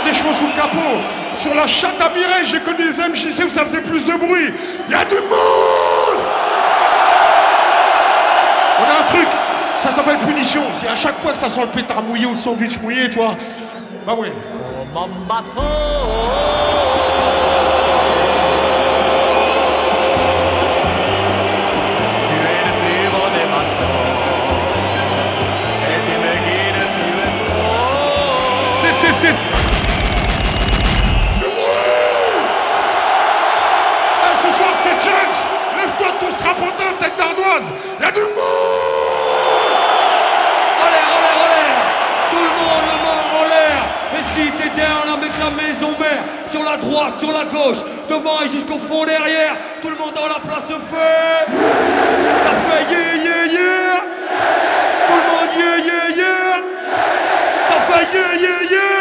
des chevaux sous le capot. Sur la chatte à Mireille, j'ai connu des MJC où ça faisait plus de bruit. Il y a du monde. On a un truc, ça s'appelle punition. C'est à chaque fois que ça sent le pétard mouillé ou le sandwich mouillé, toi. Bah ouais. C'est... Ce soir c'est Judge. Lève-toi de ton strapontin, tête d'ardoise. Y'a du monde. En l'air, en l'air, en l'air. Tout le monde, le main en l'air. Et si t'es down avec la maison mère, sur la droite, sur la gauche, devant et jusqu'au fond derrière, tout le monde dans la place fait. Ça fait yeah, yeah, yeah. Tout le monde yeah, yeah, yeah. Ça fait yeah, yeah, yeah.